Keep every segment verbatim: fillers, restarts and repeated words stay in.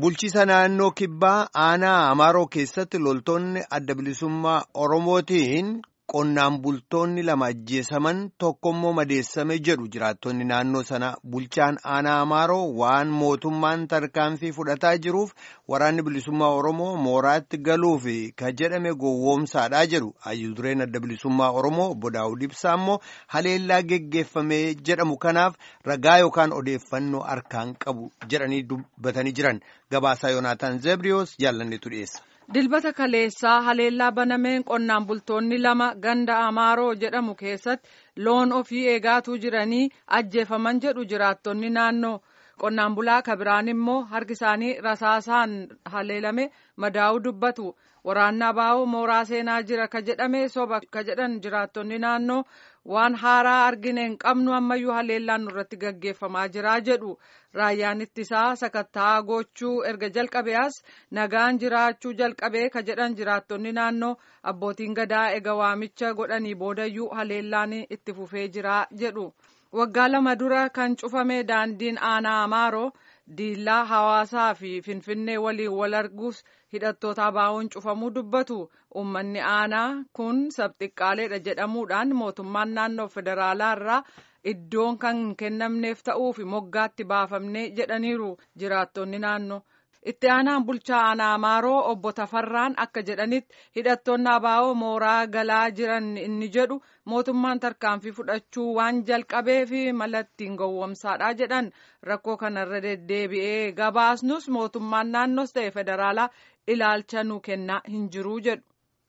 Bulchiisa naannoo kibbaa aanaa Amaaroo keessatti loltoonni adda bilisummaa Oromootiin qonnaan bultoonni lama ajjeesaman tokkommoo madeessame jedhu jiraattonni naannoo sana. Bulchaan aanaa Amaaroo waan mootummaan tarkaanfii fudhataa jiruuf waraanni bilisummaa Oromoo mooraatti galuuf ka jedhame gowwoomsaadhaa jedhu. Hayyudureen adda bilisummaa Oromoo obbo Daawud Ibsaa immoo haleellaa geggeeffamee jedhamu kanaaf ragaa yookaan odeeffannoo harkaan qabu jedhanii dubbatanii jiran. Gabaasaa Yoonaataan Zebriyoos jaallanneetu dhiyeessa. Dilbata kaleessaa haleellaa banameen qonnaan bultoonni lama ganda Amaaroo jedhamu keessatti loon ofii eegaatuu jiranii ajjeefaman jedhu jiraattonni naannoo. Qonnaan bulaa kabiraan immoo harki isaanii rasaasaan haleelame madaa'uu dubbatu. Waraanni abaa'oo mooraa seenaa jira ka jedhame soba ka jedhan jiraattonni naannoo waan haaraa argine hin qabnu ammayyuu haleellaan nurratti gaggeeffamaa jira jedhu. Raayyaan ittisaa sakattaa gochuu erga jalqabeas nagaan jiraachuu jalqabee ka jedhan jiraattonni naannoo abbootiin gadaa ega waamicha godhanii boodayyuu haleellaan itti fufee jira jedhu. Waggaa lama dura kan cufame daandiin aanaa Amaaroo diillaa hawaasaa fi finfinnee waliin wal arguus hidhattoota abaa'oon cufamuu dubbatu. Uummanni aanaa kun sabxiqqaaleedha jedhamuudhaan mootummaan naannoo federaalaa irraa iddoon kan kennamneef ta'uu fi moggaatti baafamne jedhaniiru jiraattonni naannoo. Itti aanaan bulchaa aanaa Amaaroo obbo Tafarraan akka jedhanitti hidhattoonni abaa'oo mooraa galaa jiran inni jedhu mootummaan tarkaanfii fudhachuu waan jalqabee fi mallattiin gowwoomsaadha jedhan. Rakkoo kanarra deddeebi'ee gabaasnus mootummaan naannoos ta'e federaalaa ilaalcha nu kennaa hin jiru jedhu.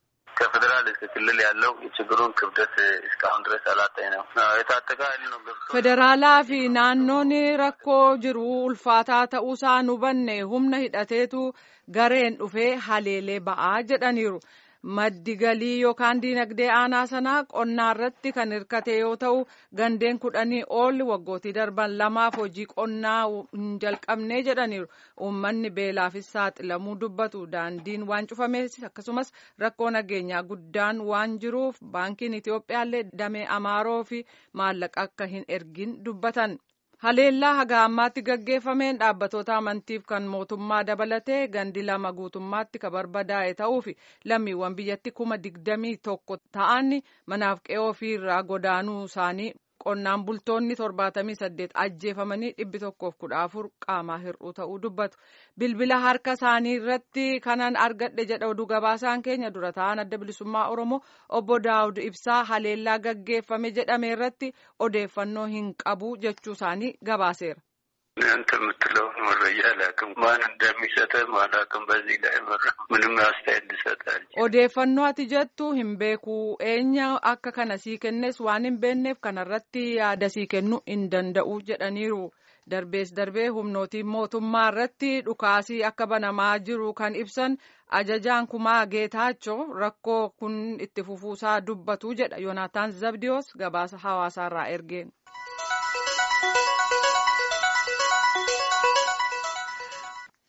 ከፌደራል እስከ ክልል ያለው የችግሩን ክብደት እስካሁን ድረስ አላጣየንም። የታጠቀ ኃይል ነው ገብቶ federaalaa fi naannoon rakkoo jiru ulfaataa ta'uusaa nu banne humna hidhateetu gareen dhufee haleelee ba'aa jedhaniiru. Maddi galii yookaan diinagdee aanaa sanaa qonnaa irratti kan hirkate yoo ta'u gandeen kudhanii ol waggootii darban lamaaf hojii qonnaa hin jalqabne jedhaniiru. Uummanni beelaafis saaxilamuu dubbatu. Daandiin waan cufameef akkasumas rakkoo nageenyaa guddaan waan jiruuf baankiin Itoophiyaallee damee Amaaroo fi maallaqa akka hin ergin dubbatan. Haleellaa haga ammaatti gaggeeffameen dhaabbatoota amantiif kan mootummaa dabalatee gandi lama guutummaatti ka barbadaa'e ta'uu fi lammiiwwan biyyatti kuma digdamii tokko ta'an manaaf qe'oo ofii irraa godaanuu isaanii qonnaan bultoonni torbaatamii saddeet ajjeefamanii dhibbi tokkoof kudha afur qaamaa hir'uu ta'uu dubbatu. Bilbila harka isaanii irratti kanan argadhe jedha oduu gabaasaan keenya dura ta'an adda bilisummaa Oromoo obbo Daawud Ibsaa haleellaa gaggeeffame jedhame irratti odeeffannoo hin qabu jechuu isaanii gabaaseera. አንተ የምትለው መረጃ አላውቅም። ማን እንደሚሰጥህ አላውቅም። በዚህ ላይ ምንም አስተያየት ልሰጥህ odeeffannoo ati jettu hin beeku. Eenya akka kana sii kennes waan hin beekneef kanarratti yaada sii kennuu hin danda'u jedhaniiru. Darbees darbee humnootiin mootummaa irratti dhukaasii akka banamaa jiru kan ibsan ajajaan kumaa Geetaachoo rakkoo kun itti fufuusaa dubbatu jedha. Yoonaataan Zabdiyoos gabaasa hawaasaarraa ergeen.